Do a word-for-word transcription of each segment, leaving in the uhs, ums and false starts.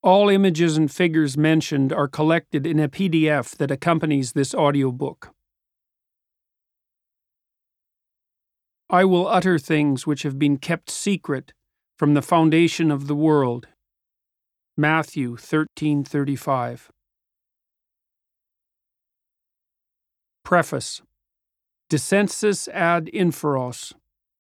All images and figures mentioned are collected in a P D F that accompanies this audiobook. I will utter things which have been kept secret from the foundation of the world. Matthew thirteen thirty-five. Preface. Descensus ad inferos.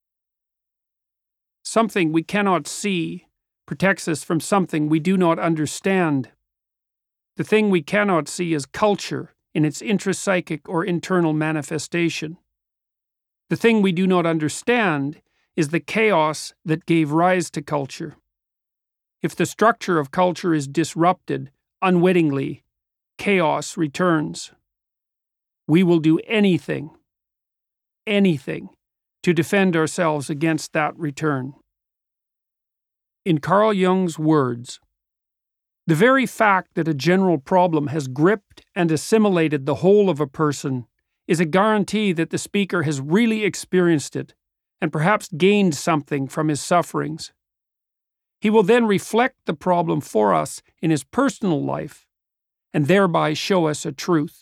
Something we cannot see protects us from something we do not understand. The thing we cannot see is culture in its intrapsychic or internal manifestation. The thing we do not understand is the chaos that gave rise to culture. If the structure of culture is disrupted, unwittingly, chaos returns. We will do anything, anything, to defend ourselves against that return. In Carl Jung's words, the very fact that a general problem has gripped and assimilated the whole of a person is a guarantee that the speaker has really experienced it and perhaps gained something from his sufferings. He will then reflect the problem for us in his personal life and thereby show us a truth.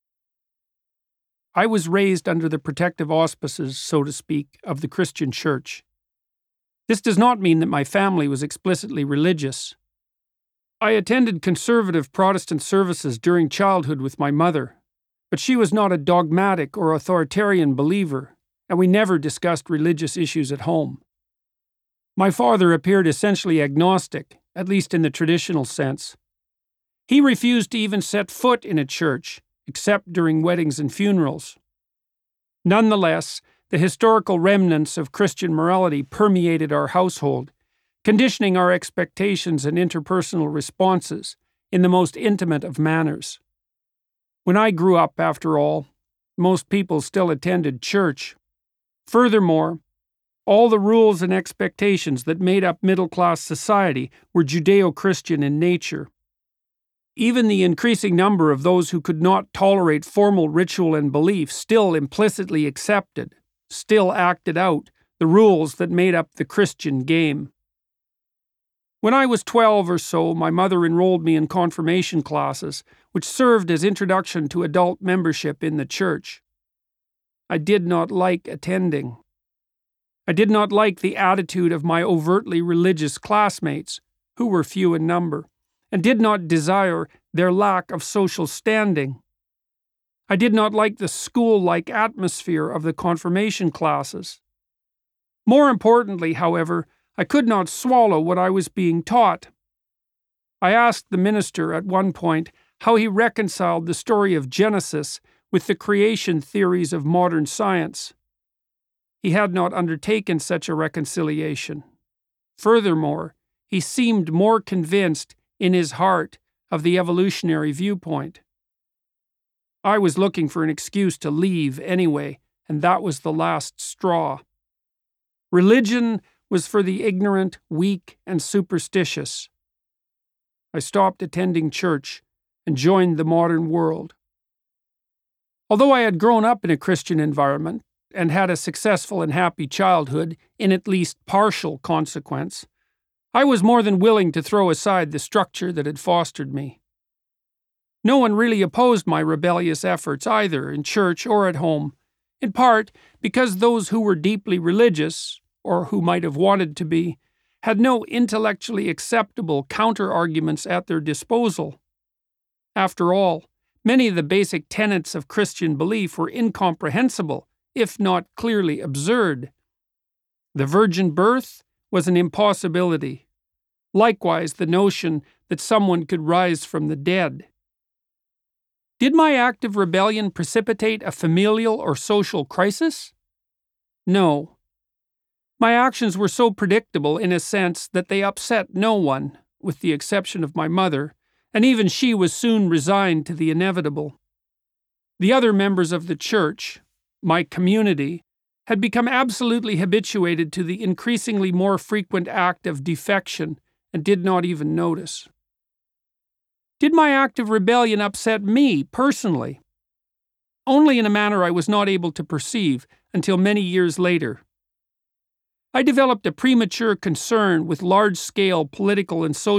I was raised under the protective auspices, so to speak, of the Christian Church. This does not mean that my family was explicitly religious. I attended conservative Protestant services during childhood with my mother, but she was not a dogmatic or authoritarian believer, and we never discussed religious issues at home. My father appeared essentially agnostic, at least in the traditional sense. He refused to even set foot in a church, except during weddings and funerals. Nonetheless, the historical remnants of Christian morality permeated our household, conditioning our expectations and interpersonal responses in the most intimate of manners. When I grew up, after all, most people still attended church. Furthermore, all the rules and expectations that made up middle-class society were Judeo-Christian in nature. Even the increasing number of those who could not tolerate formal ritual and belief still implicitly accepted, still acted out, the rules that made up the Christian game. When I was twelve or so, my mother enrolled me in confirmation classes, which served as introduction to adult membership in the church. I did not like attending. I did not like the attitude of my overtly religious classmates, who were few in number, and did not desire their lack of social standing. I did not like the school-like atmosphere of the confirmation classes. More importantly, however, I could not swallow what I was being taught. I asked the minister at one point how he reconciled the story of Genesis with the creation theories of modern science. He had not undertaken such a reconciliation. Furthermore, he seemed more convinced in his heart of the evolutionary viewpoint. I was looking for an excuse to leave anyway, and that was the last straw. Religion was for the ignorant, weak, and superstitious. I stopped attending church and joined the modern world. Although I had grown up in a Christian environment and had a successful and happy childhood in at least partial consequence, I was more than willing to throw aside the structure that had fostered me. No one really opposed my rebellious efforts either in church or at home, in part because those who were deeply religious, or who might have wanted to be, had no intellectually acceptable counter-arguments at their disposal. After all, many of the basic tenets of Christian belief were incomprehensible, if not clearly absurd. The virgin birth was an impossibility. Likewise, the notion that someone could rise from the dead. Did my act of rebellion precipitate a familial or social crisis? No. My actions were so predictable in a sense that they upset no one, with the exception of my mother, and even she was soon resigned to the inevitable. The other members of the church, my community, had become absolutely habituated to the increasingly more frequent act of defection and did not even notice. Did my act of rebellion upset me personally? Only in a manner I was not able to perceive until many years later. I developed a premature concern with large-scale political and social